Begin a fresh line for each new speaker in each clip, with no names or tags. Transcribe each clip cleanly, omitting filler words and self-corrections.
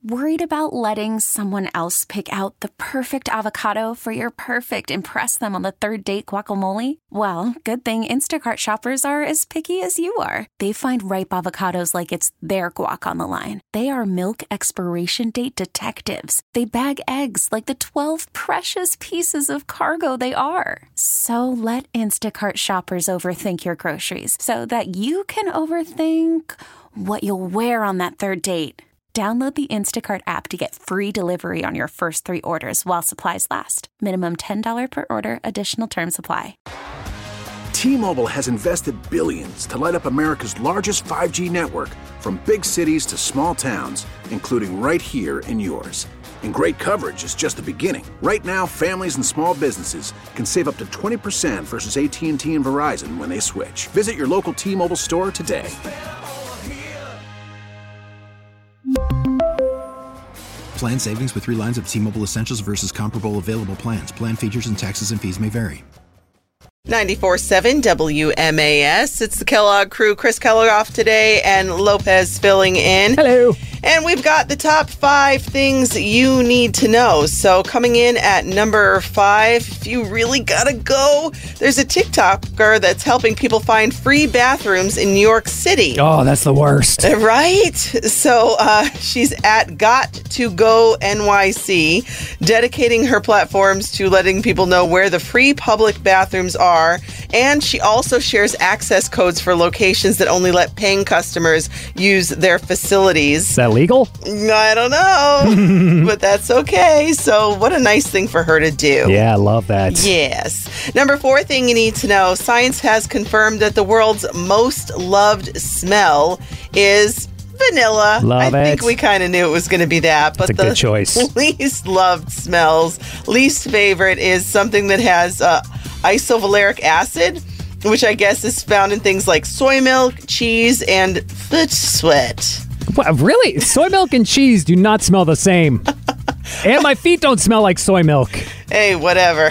Worried about letting someone else pick out the perfect avocado for your perfect impress them on the third date guacamole? Well, good thing Instacart shoppers are as picky as you are. They find ripe avocados like it's their guac on the line. They are milk expiration date detectives. They bag eggs like the 12 precious pieces of cargo they are. So let Instacart shoppers overthink your groceries so that you can overthink what you'll wear on that third date. Download the Instacart app to get free delivery on your first 3 orders while supplies last. Minimum $10 per order. Additional terms apply.
T-Mobile has invested billions to light up America's largest 5G network, from big cities to small towns, including right here in yours. And great coverage is just the beginning. Right now, families and small businesses can save up to 20% versus AT&T and Verizon when they switch. Visit your local T-Mobile store today.
Plan savings with 3 lines of T-Mobile Essentials versus comparable available plans. Plan features and taxes and fees may vary.
94.7 WMAS. It's the Kellogg crew. Chris Kellogg off today and Lopez filling in.
Hello.
And we've got the top 5 things you need to know. So coming in at number 5, if you really gotta go, there's a TikToker that's helping people find free bathrooms in New York City.
Oh, that's the worst.
Right? So she's at Got2Go NYC, dedicating her platforms to letting people know where the free public bathrooms are. And she also shares access codes for locations that only let paying customers use their facilities.
Is that legal?
I don't know, but that's okay. So what a nice thing for her to do.
Yeah, I love that.
Yes. Number 4 thing you need to know, science has confirmed that the world's most loved smell is vanilla.
Love
I think
it.
we kind of knew it was going to be that. But
That's a good choice.
Least loved smells, least favorite is something that has isovaleric acid, which I guess is found in things like soy milk, cheese, and foot sweat.
What, really? Soy milk and cheese do not smell the same. And my feet don't smell like soy milk.
Hey, whatever.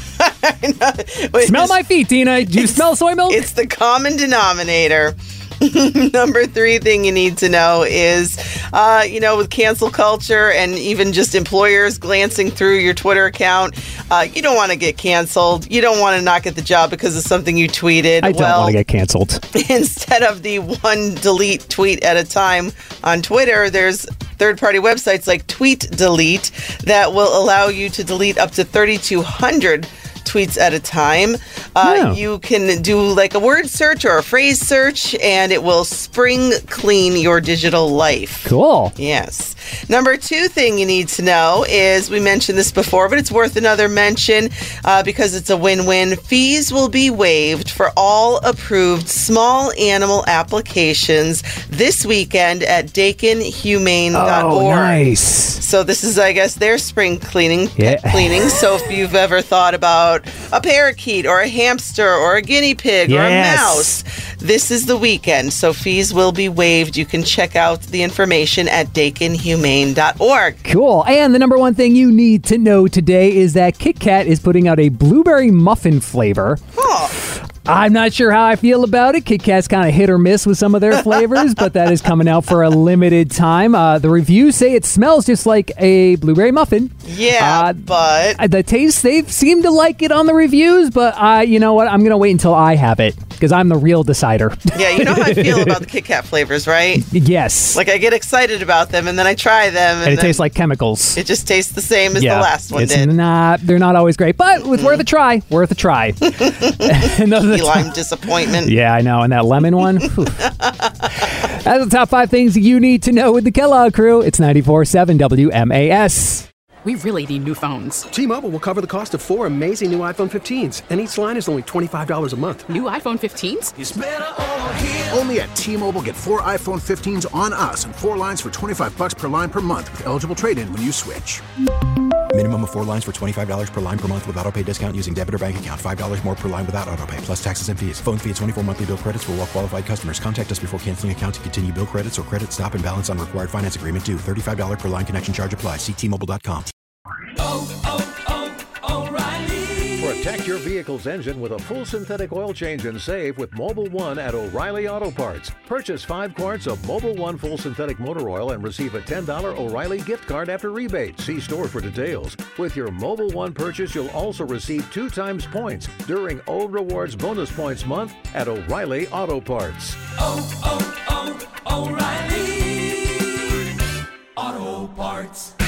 Smell my feet, Tina. Do you smell soy milk?
It's the common denominator. Number 3 thing you need to know is, with cancel culture and even just employers glancing through your Twitter account, you don't want to get canceled. You don't want to not get the job because of something you tweeted.
I don't want to get canceled.
Instead of the one delete tweet at a time on Twitter, there's third-party websites like Tweet Delete that will allow you to delete up to 3,200 tweets at a time. You can do like a word search or a phrase search, and it will spring clean your digital life.
Cool.
Yes. Number 2 thing you need to know is, we mentioned this before, but it's worth another mention because it's a win-win. Fees will be waived for all approved small animal applications this weekend at DakinHumane.org.
Oh, nice.
So this is, I guess, their spring cleaning.
Yeah.
So if you've ever thought about a parakeet or a hamster or a guinea pig or a mouse, this is the weekend. So fees will be waived. You can check out the information at DakinHumane.org.
Cool. And the number 1 thing you need to know today is that Kit Kat is putting out a blueberry muffin flavor. I'm not sure how I feel about it. Kit Kat's kind of hit or miss with some of their flavors, but that is coming out for a limited time. The reviews say it smells just like a blueberry muffin.
Yeah, but
the taste, they seem to like it on the reviews, but you know what? I'm going to wait until I have it because I'm the real decider.
Yeah, you know how I feel about the Kit Kat flavors, right?
Yes.
Like I get excited about them and then I try them.
And it tastes like chemicals.
It just tastes the same as the last one did.
They're not always great, but it's worth a try. Worth a try.
Key lime disappointment.
Yeah, I know. And that lemon one. That's the top 5 things you need to know with the Kellogg crew. It's 94.7 WMAS.
We really need new phones.
T-Mobile will cover the cost of 4 amazing new iPhone 15s, and each line is only $25 a month.
New iPhone 15s?
It's better over here. Only at T-Mobile, get 4 iPhone 15s on us and 4 lines for $25 per line per month with eligible trade-in when you switch.
Minimum of 4 lines for $25 per line per month with autopay discount using debit or bank account. $5 more per line without autopay, plus taxes and fees. Phone fee at 24 monthly bill credits for well-qualified customers. Contact us before canceling account to continue bill credits or credit stop and balance on required finance agreement due. $35 per line connection charge applies. See T-Mobile.com.
For a
Protect your vehicle's engine with a full synthetic oil change and save with Mobil 1 at O'Reilly Auto Parts. Purchase 5 quarts of Mobil 1 full synthetic motor oil and receive a $10 O'Reilly gift card after rebate. See store for details. With your Mobil 1 purchase, you'll also receive 2 times points during Old Rewards Bonus Points Month at O'Reilly Auto Parts.
O'Reilly Auto Parts.